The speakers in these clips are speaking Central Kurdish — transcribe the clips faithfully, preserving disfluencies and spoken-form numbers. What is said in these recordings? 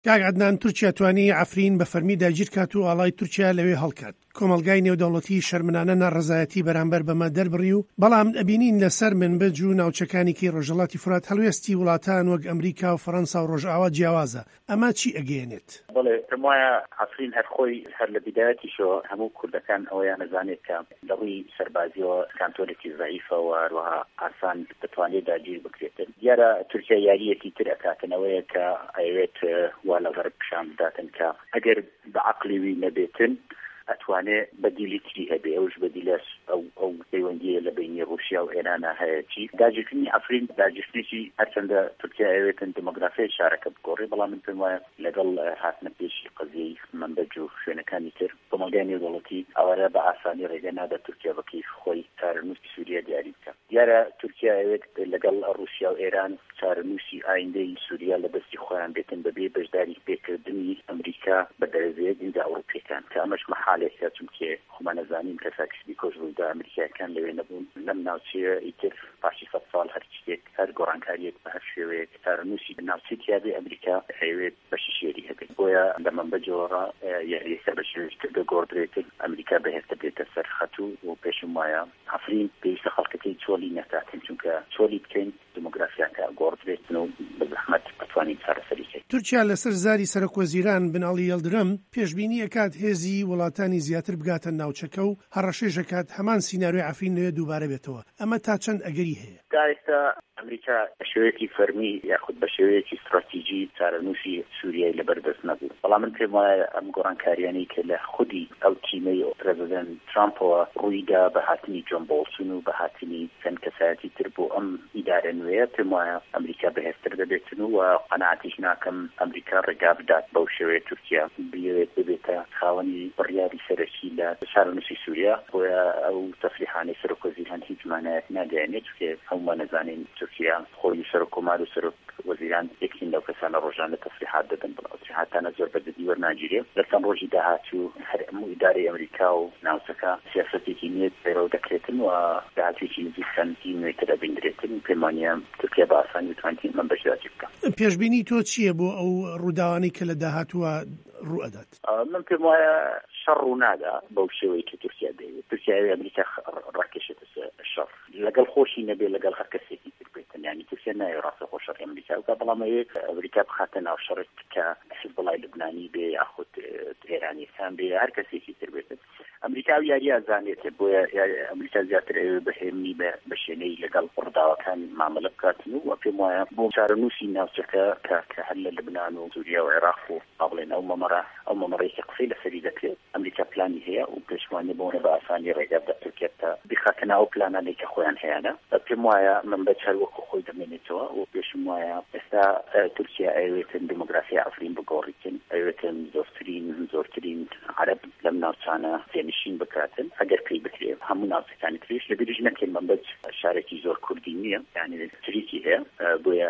کاک عەدنان، تورکیا توانی عەفرین بە فەرمی داگیر کات و ئاڵای تورکیا لەوێ هەڵکات. کۆمەڵگای نێودەوڵەتی شەرمنانە ناڕەزایەتی بەرامبەر بەمە دەربڕی و بەڵام ئەبینین لەسەر منبەج و ناوچەکانێکی ڕۆژهەڵاتی فورات هەڵوێستی وڵاتان وەک ئەمریکا و فەڕەنسا و ڕۆژئاوا جیاوازە. ئەمە چی ئەگەیەنێت؟ بەڵێ پێم وایە عەفرین هەر خۆی هەر لە بیدایەتیشەوە هەموو کوردەکان ئەوەیان نەزانێت کە لە ڕووی سەربازیەوە کانتۆلێکی ضەعیفە و هەروەها ئاسان دەتوانێت داگیر بکرێتن. دیارە تورکیا یاریەکی تر ئەکاتنەوەیە کە ئەوێت وا لە غەرب پیشان بداتن کە ئەگەر بە عەقڵی وی نەبێتن ئەتوانێت بەدیلی تری هەبێ ئەوش بەدیلەش ئەو ئەو پەیوەندیە لە بینی ڕووسیا و ئێرانە هەیە چی داگیرکردنی عەفرین داگیرکردنێکی هەرچەندە تورکیا ئەوێتن دمۆگرافیای شارەکە بگۆڕێ، بەڵام من پێم وایە لەگەڵ هاتنە پێشی قەزیەی منبەج و شوێنەکانی تر کۆمەڵگای نێودەوڵەتی ئەوەرە بە ئاسانی ڕێگە نادا تورکیا بە کەیفی خۆی چارەنووسی سووریا دیاری بکات. دیارە تورکیا ئەوێت لەگەڵ ڕووسیا و ئێران چارەنووسی ئایندەی سووریا لە دەستی خۆیان بێتن بەبێ بەشداری پێکردنی ئەمریکا بە دەرەزەیەک ئینجا ئەوروپیەکان کە ئەمەش مەحالێکە چونکە خۆمان نەزانین کە ساکسبی کۆژڕوودا ئەمریکایەکان لەوێ نەبوون لەم ناوچەیە ئیتر پاشی سەد ساڵ هەر شتێک هەر گۆڕانکاریەک بە هەر شێوەیەک چارەنووسی ناوچەیەکی هەبێ ئەمریکا هەیەوێت بەشی شێری هەبێت. بۆیە لە منبەجەوە یاریەکە بە شێوەیەک دەگۆڕدرێتن ئەمریکا بەهێزتە بێتە سەر خەت و پێشم وایە عەفرین پێویستە خەڵکەکەی چۆلی نەکاتن چونکە چۆلی بکەین دمۆگرافیاکە گۆڕدرێتن و بە زەحمەت بتوانین چارەسەری بکەین. تورکیا لەسەر زاری سەرۆکوەزیران بناڵی یەڵدرەم پێشبینی ئەکات هێزی وڵاتانی زیاتر بگاتە ناوچەکە و هەڕەشێژەکات هەمان سیناریۆی عەفرین لەوێ دووبارە بێتەوە. ئەمە تا چەند ئەگەری هەیە؟ دایستا ئەمریکا بە شێوەیەکی فەرمی یاخود بە شێوەیەکی استراتیژی چارەنووسی سووریای لەبەردەست نەبوو، بەڵام من پێم وایە ئەم گۆڕانکاریانەی کە لە خودی ئەو تیمەی پرەزیدەنت ترامپەوە ڕوویدا بە هاتنی جۆن بۆڵسون و بە هاتنی چەند کەسایەتی تر بۆ ئەم ئیدارە نوێیە پێم وایە ئەمریکا بەهێزتر دەبێتن و قەناعەتیش ناکەم ئەمریکا ڕێگا بدات بەو شێوەیە تورکیا بێت ببێتە خاوەنی بڕیاری سەرەکی لە چارەنووسی سووریا. بۆیە ئەو تەفریحانەی سەرۆکوەزیران هیچ مانایەت نادێنێت چونکە هەمومان نەزانین تورکیا خۆی سەرۆکۆمار و سەرۆک وەزیران یەکین لەو کەسانە ڕۆژانە تەفریحات دەدەن، بەڵام تەفریحاتانە زۆر بەجددی وەرناگیرێت. لە چەند ڕۆژی داهاتوو هەر هەموو ئیدارەی ئەمریکا و ناوچەکە سیاسەتێکی نوێ پەیڕەو دەکرێتن و داهاتوێکی نزیک چەندی نوێتر دەبینرێتن. پێم وانیە تورکیا بە ئاسانی دەتوانێت من بەشداری بکات. پێشبینی تۆ چییە بۆ ئەو ڕووداوانەی کە لە داهاتووە ڕوو ئەدات؟ من پێم وایە شەڕ ڕوو نادا بەو شێوەیە کە تورکیا دەیەوێت. تورکیا ئەمریکا ڕاکێشێتە شەڕ لەگەڵ خۆشی نەبێ لەگەڵ هەر کەسێکی تر بێتن، یعنی تورکیا نایە ڕاستە خۆ شەڕی ئەمریکا وکە، بەڵام ئەوێت ئەمریکا بخاتە ناو شەڕێک کە حیزبڵای لوبنانی بێ یاخود ئێرانیستان بێ هەر کەسێکی تر بێتن. ئەمریکا یاری ئازانێت، بۆیە ئەمریکا زیاتر ئەوێ بەهێمنی بە شوێنەی لەگەڵ ڕووداوەکان مامەلە بکاتن و پێم وایە بۆ چارەنووسی ناوچەکە کە هەر لە لوبنان و سووریا و عێراق و باڵێن ئەو مەمەڕە ئەو مەمەڕەیەکی قسەی لەسەری دەکرێت ئەمریکا پلانی هەیە و پێشوانێ بۆنە بە ئاسانی ڕێگا بدات تورکیا تا بخاتە ئەو پلانانەی کە خۆیان هەیەە. پێم وایە منبەج هەر وەکو خۆی دەمێنێتەوە و پێشم وایە ئێستا تورکیا ئەوێتن دمۆگرافی عەفرین بگۆڕیتن، ئەوێتن زۆرترین زۆرترین عەرەب لەم ناوچانە جێنشین بکاتن ئەگەر پێی بکرێت. هەموو ناوچەکانی تریش لە بیرش نەکەین منبەج شارێکی زۆر کوردی نییە، یعنی تریکی هەیە، بۆیە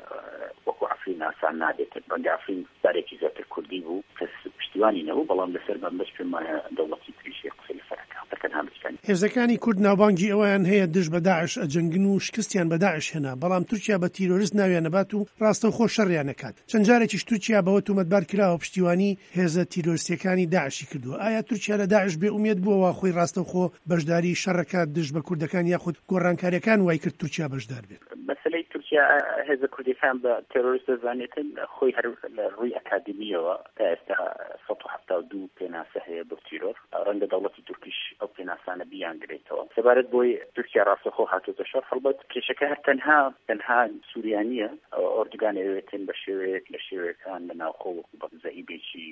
وەکو عەفرین ئاسان نابێتن. بەڵام عەفرین شارێکی زیاتر کوردی بوو کەس پشتیوانی نەبوو، بەڵام لەسەر منبەج پێم وایە دەوڵەتی تریشی قسەی لەسەرەکە تەنها بچکانی. هێزەکانی کورد ناوبانگی ئەویان هەیە دژ بە داعش ئەجەنگن و شکستیان بە داعش هێنا، بەڵام تورکیا بە تیرۆریست ناویان نەبات و ڕاستەوخۆ شەڕیان نەکات. چەند جارێکیش تورکیا بەوە تومەتبار کراوە پشتیوانی هێزە تیرۆریستیەکانی داعشی کردووە. ئایا تورکیا لە داعش بێ ئومێد بووەوە خۆی ڕاستەوخۆ بەشداری شەڕەکە دژ بە کوردەکان یاخود گۆڕانکاریەکان وای کرد تورکیا بەشدار بێت؟ مەسەلەی تورکیا هێزە کوردەکان بە تێرۆریست دەزانێتن خۆی هەر لە ڕووی ئەکادمیەوە تا ئێستا سەد و هەفتاد و دوو پێناسە هەیە بۆ تیرۆر، ڕەنگە دەوڵەتی تورکیش ئەو پێناسانە بیانگرێتەوە. سەبارەت بۆی تورکیا ڕاستەخۆ هاتوۆتە شەڕ، هەڵبەت کێشەکە هەر تەنها تەنها سووریانیە، ئۆردوگان ئەوێتن بە شێوەیەک لە شێوەیەکان لە ناوخۆ بە زەئیبێکی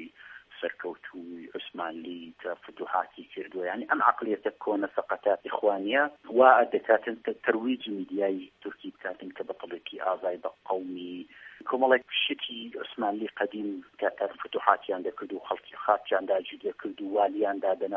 سەرکەوتووی عوسمانلی کە فتوحاتی کردووە، یعنی ئەم عەقلیەتە کۆنە سەقەتە ئیخوانیە وا دەکاتن تەرویج میدیای تورکی بکاتن کە بەتەڵێکی ئازای بە قەومی کۆمەڵێک شتی عوسمانلی قەدیم کە فتوحاتیان دەکرد و خەڵکی خاچیان داگیر دەکرد و والیان دادەنا و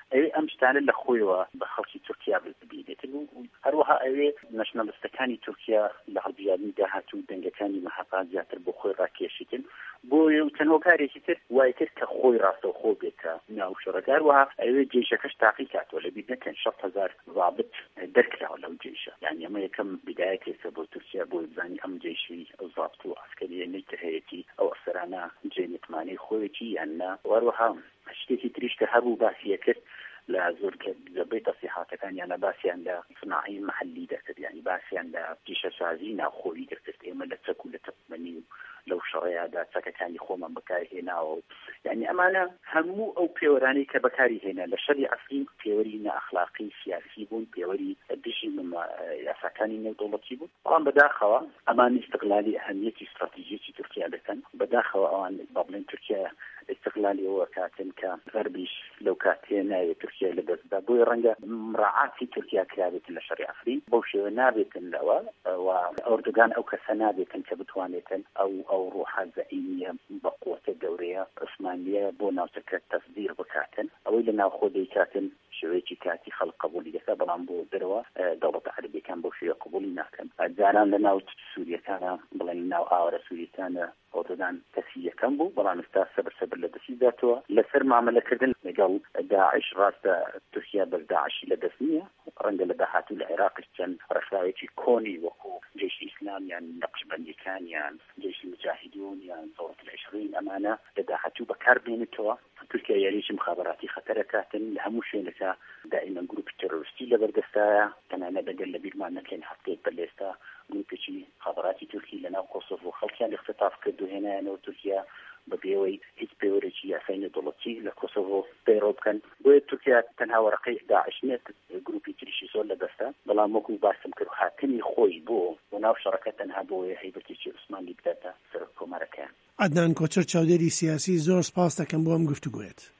ئەوێ ئەم شتانە لە خۆیەوە بە خەڵکی تورکیا ببینێتن و هەروەها ئەوێ نەشنەڵستەکانی تورکیا لە هەڵبژاردننی داهاتوو دەنگەکانی مەحەفا زیاتر بۆ خۆی ڕاکێشیتن بۆیە و تەنها کارێکی تر وای کرد کە خۆی ڕاستەوخۆ بێتە ناو شەڕەکار وها ئەوێ جێشەکەش تاقی کاتەوە لە بیر نەکەن شەڕ هەزار ضابط دەرکراوە لەو جێشە یعنی ئەمە یەکەم بدایەتێکە بۆ تورکیا بۆ بزانی ئەم جێشی ئەو ضابط و عسکەریە کە هەیەی ئەو ئەفسەرانە جێ نتمانەی خۆیەتی یان نا وەروەها شتێکی تریش کە هەبوو باسیە کرد لە زۆر زەبەی تەسیحاتەکان یانە باسییان لە صناعی محلی دەکرد یعنی باسییان لە پیشەسازی ناوخۆوی دەکرد ئێمە لە چەک و لە تەقمەنی و لەو شەڕەیەدا چەکەکانی خۆمان بەکارهێناوە یعنی ئەمانە هەموو ئەو پێوەرانەی کە بەکاری هێنا لە شەڕی عەسکەری پێوەری نەئەخلاقی سیاسی بوون پێوەری دژی یاساکانی نێودەوڵەتی بوون بەڵام بەداخەوە ئەمان استقلالی ئەهەمیەتی استراتیژیەکی تورکیا دەکەن بەداخەوە ئەوان بەڵێن تورکیا استقلالی ئەوە کاتن کە غەربیش لەو کاتێ ناوێت تورکیا لە دەستدا بۆی ڕەنگە مراعاتی تورکیا کرابێتن لە شەڕی عەفرین بەو شێوە نابێتن لەوە و ئەوردوگان ئەو کەسە نابێتن کە بتوانێتن ئەو ئەو ڕۆحە زەعیمیە بە قووەتە گەورەیە عوسمانیە بۆ ناوچەکە تەسدیر بکاتن ئەوەی لە ناوخۆ دەیکاتن شوەیەکی کاتی خەڵک قبولی دەکات بەڵام بۆ دەرەوە دەوڵەتە عەرەبیەکان بۆ شێوە قبولی ناکەن جاران لە ناو سووریەکانە بڵێن ناو ئاوارە سووریەکانە ئەوردوگان کەسی یەکەم بوو بەڵام ئێستا سەبر سەبر لە دەستی داتەوە لەسەر معاملەکردن لەگەڵ داعش ڕاستە تورکیا بەر داعشی لە دەست نییە ڕەنگە لە داهاتوو لە عێراقش چەند ڕەشاوێکی کۆنی وەکو جێشی ئیسلام یان نەقشبەندیەکان یان جێشی مجاهیدون یان سەوڕەت العشرین ئەمانە لە داهاتوو بەکاربێنێتەوە تورکیا یاریی مخابراتی خەتەرەکاتن لە هەموو شوێنەکە دائیما گروپی تەرۆریستی لەبەردەستایە تەنانەت دەگەل لە بیرمان نەکەین هەفتەیەک بەر لێستا گروپێکی مخابراتی تورکی لەناو کۆسۆڤۆ خەڵکیان اختطاف کرد و هێنایانەوە تورکیا بەبێەوەی هیچ پێوەرێکی یاسای نێودەوڵەتی لە کۆسۆڤۆ پەیڕۆ بکەن بۆیە تورکیا تەنها وەرەقەی داعش نێت گروپی تریشی زۆر لەدەستە بەڵام وەکو باسم کرد هاتنی خۆی بۆ بۆ ناو شەڕەکە تەنها بۆیە هەیبەتێکی عوسمانی بداتە سەر کۆمارەکەیان. عەدنان کۆچەر چاودێری سیاسی زۆر سپاس دەکەم بۆ ئەم گفتوگوێت.